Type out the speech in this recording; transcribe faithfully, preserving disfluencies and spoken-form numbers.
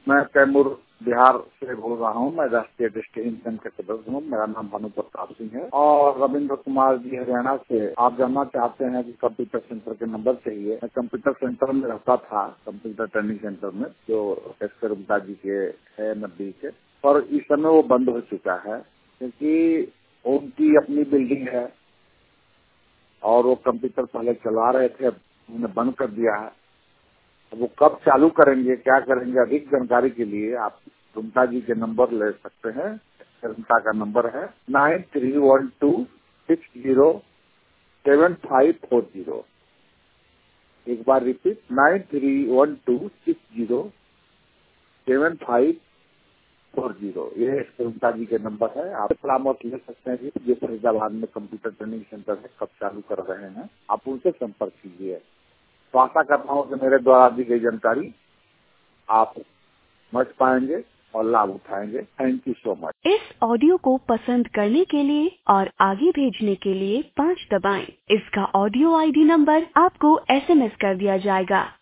मैं कैमूर बिहार से बोल रहा हूँ। मैं राष्ट्रीय दृष्टिहीन संघ के सदस्य हूँ। मेरा नाम भानु प्रताप सिंह है और रविंद्र कुमार जी हरियाणा से आप जानना चाहते हैं कि कंप्यूटर सेंटर के नंबर चाहिए। मैं कंप्यूटर सेंटर में रहता था, कंप्यूटर ट्रेनिंग सेंटर में, जो एस गुप्ता जी के है नब्बी के, और इस समय वो बंद हो चुका है क्योंकि उनकी अपनी बिल्डिंग है और वो कंप्यूटर पहले चला रहे थे, उन्होंने बंद कर दिया है। वो कब चालू करेंगे, क्या करेंगे, अधिक जानकारी के लिए आप गुप्ता जी के नंबर ले सकते हैं। गुप्ता का नंबर है nine three one two six zero seven five four zero. एक बार repeat, nine three one two six zero seven five four zero. ये गुप्ता जी के नंबर है। आप परामर्श ले सकते हैं जी, जो फरीदाबाद में कंप्यूटर ट्रेनिंग सेंटर है, कब चालू कर रहे हैं, आप उनसे संपर्क कीजिए। तो आशा करता हूँ कि मेरे द्वारा दी गई जानकारी आप समझ पाएंगे और लाभ उठाएंगे। Thank you so much. इस ऑडियो को पसंद करने के लिए और आगे भेजने के लिए पाँच दबाएं। इसका ऑडियो आईडी नंबर आपको एसएमएस कर दिया जाएगा।